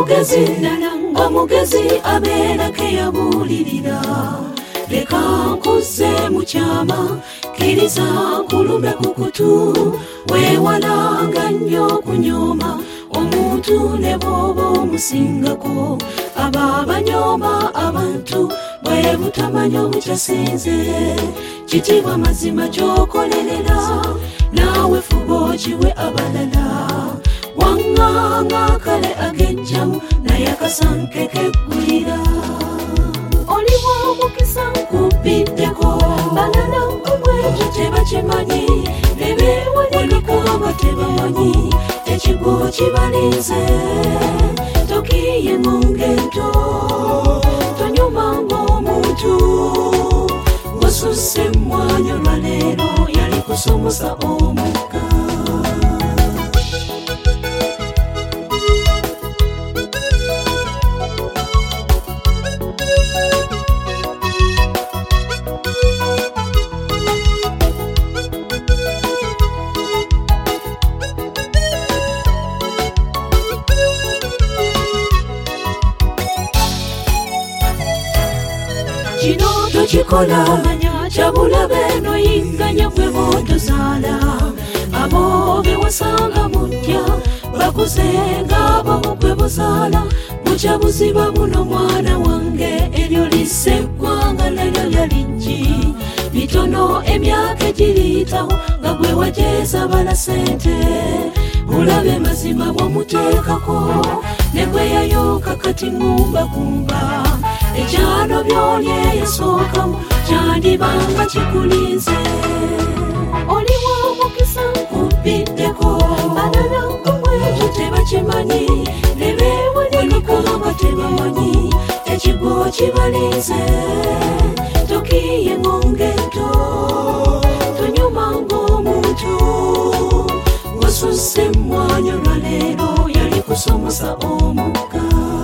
omugezi abeera ke yabulirira leka nkuze mu kyama kiriza nkulume ku kutu weewalanga nnyo kunyooma omuntu ne bw'oba omusingako aba banyooma abantu bwe butamanya obukyasinze kitiibwa mazima gy'okolerera naawe fuba okiwe abalala waŋŋanga kale agejjamu naye akasanke keggulira oliwa omukisa nkubiddeko balala nkubwekyo tebakimanyi ne beewalikanga tebamanyi ekigo kibalinze tokiye mu ngento tonyumanga omuntu ngosusse emmwanyi olwaleero yali kusomosa omukka kino tokikola kyabulabe noyigganya gwe botozaala abo bewasanga mutya bakuzenga abamu gwe buzaala bukya buziba buno mwana wange eryo lisse eggwanga nalyo lyalijji bitono emyaka egiriyitawo nga gwe wajeeza bala sente bulabe mazima bwomuteekako ne gwe yayooka kati ngumbakumba ekyano byolye yasookamu kyandibanga kikulinze oliwa omukisa nkubiddeko balala nkubwekyo tebakimanyi ne beewalikanga tebamanyi ekigo kibalinze tokiye mu ngento tonyumanga omuntu ngosusse emmwanyi olwaleero yali kusomosa omukka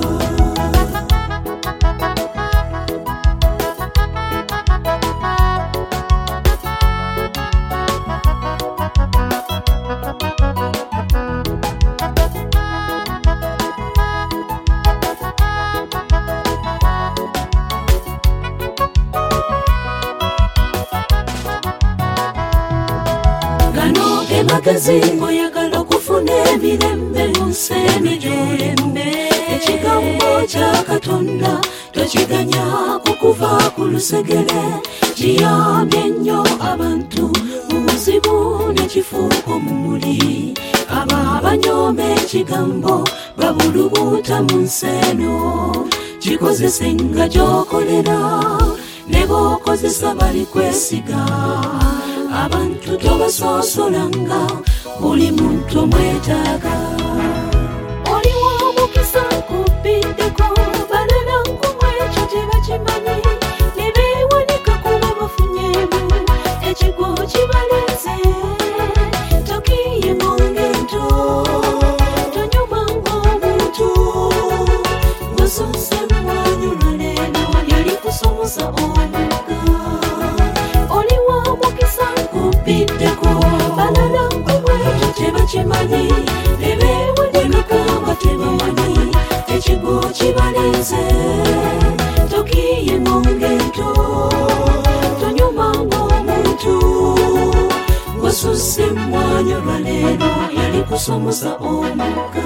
magezi ngoyagala okufuna emirembe mu nsi emirembe ekigambo kya Katonda tokiganya kukuva ku lusegere kiyambye nnyo abantu mu buzibu n'ekifuuko mu muli aba abanyooma ekigambo babulubuuta mu nsi eno kikozese nga gy'okolera ne b'okozesa bali kwesiga abantu tobasoosolanga buli muntu omwetaaga oliwa omukisa nkubiddeko balala nkubwekyo tebakimanyi ne beewanika kuba bafunyemu ekigo kibalinze tokiye mu ngento tonyumanga omuntu ngosusse emmwanyi olwaleero yali kusomosa omukka oliwa omukisa nkubiddeko balala nkubwekyo tebakimanyi ne beewalikanga tebamanyi ekigo kibalinze tokiye mu ngento tonyumanga omuntu ngosusse emmwanyi olwaleero yali kusomosa omukka